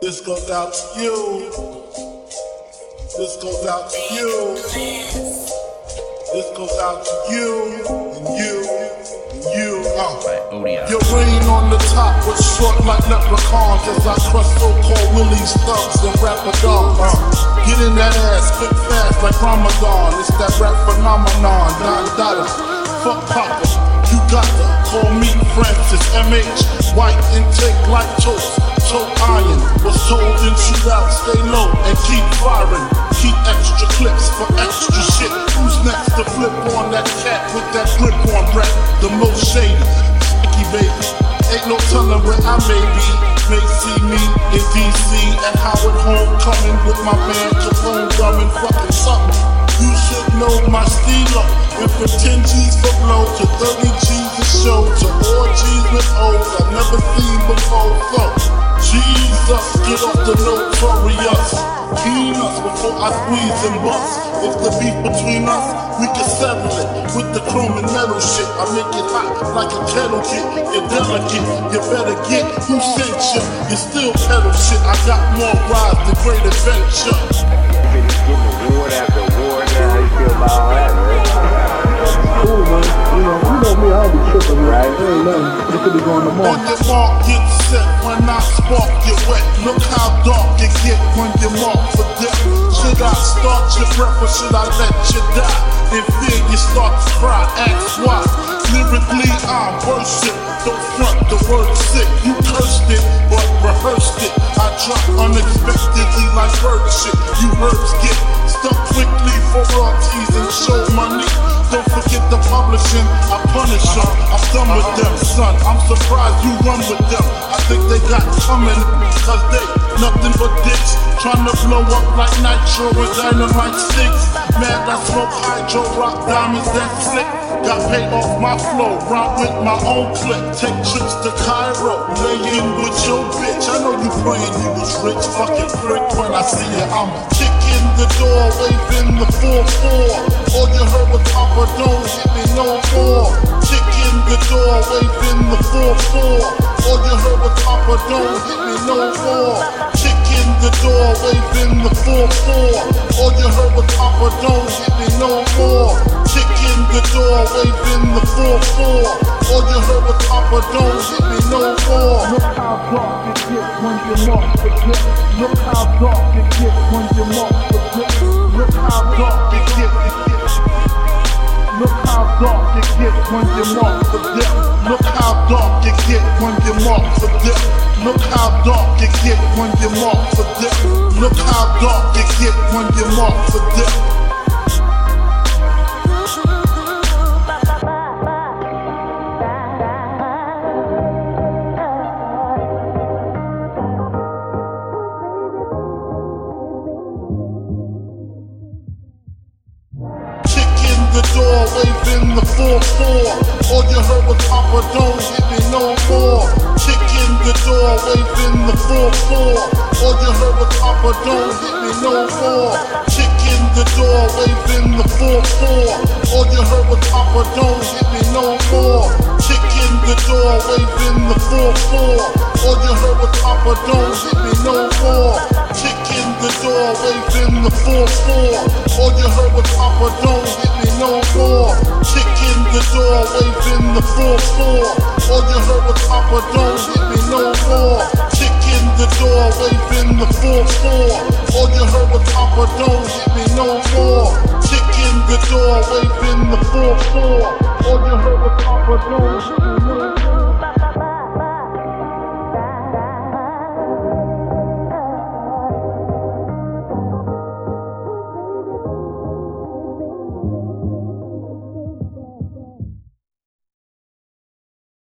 This goes out to you. This goes out to you. This goes out to you and you and you. Your reign on the top was short like leprechauns as I crush so-called willies, thugs, and rapadons. Get in that ass quick fast like Ramadan. It's that rap phenomenon. $9. Fuck Papa. You got to call me Francis M.H. White intake like toast. So iron was told in shootout, stay low and keep firing. Keep extra clips for extra shit. Who's next to flip on that cat with that grip on rap? The most shady, sticky baby. Ain't no telling where I may be. May see me in DC at Howard Homecoming with my man Capone drumming fucking something. You should know my stilo. Went from 10 G's for blow to 30 G's a show to all G's with O's I've never seen before. So Jesus, get off the notorious. Peanuts before I squeeze and bust. If the beef between us, we can settle it with the chrome and metal shit. I make it hot like a kettle kit. You're delicate, you better get who sent you. You still pedal shit. I got more rides than Great Adventure. Been getting award after award now. How you feel about all that, man? Cool, man. You know me, I'll be tripping, right? There ain't nothing. You could be going tomorrow. On your mark, get set. When I spark, get wet. Look how dark it get when you mark for death. Should I start your breath or should I let you die? In fear, you start to cry. Ask why. Lyrically, I worship. Don't front, the word sick. You cursed it, but rehearsed it. I drop unexpectedly like bird shit. You herbs get stuck quickly for royalties and show money. Don't forget the publishing, I punish them. I'm done with them, son. I'm surprised you run with them. I think they got coming, cause they nothing but dicks. Trying to blow up like nitro and dynamite sticks. Man, I smoke hydro, rock diamonds that slick. Got paid off my flow, round with my own clip. Take trips to Cairo, lay in with your bitch. I know you praying you was rich, fucking prick. When I see you, I'ma kick in the door, waving the 4-4. All you heard was Papa, don't hit me no more. Kick in the door, waving the 4-4. All you heard was Papa, don't hit me no more. Kick in the door, waving the 4-4. All you heard was Papa, don't hit me no more. Kick in the door, waving the 4-4. All you heard was Papa, don't hit me no more. Look how dark it gets when you're mark for death. Look how dark it gets when you're mark for death. Look how dark it gets. Look how dark it gets when you're mark for death. Look how dark it get when you mark for death. Look how dark it get when you mark for death. Look how dark it get when you mark for death. The door, waving the 4-4. All you heard was Papa, don't hit me no more. Kick in the door, waving the 4-4. All you heard was Papa, don't hit me no more. Kick in the door, waving the 4-4. All you heard was Papa, don't hit me no more. Kick in the door, waving the 4-4. All you heard was Papa, don't hit me no more. Kick in the door, waving the 4-4. All you heard was Papa, don't hit me no more. Kick in the door, waving the 4-4. All you heard was Papa, don't hit me no more. Kick in the door, waving the 4-4. All you heard was Papa, don't hit me no more. Kick in the door, waving the 4-4. All you heard was Papa, don't hit me no more.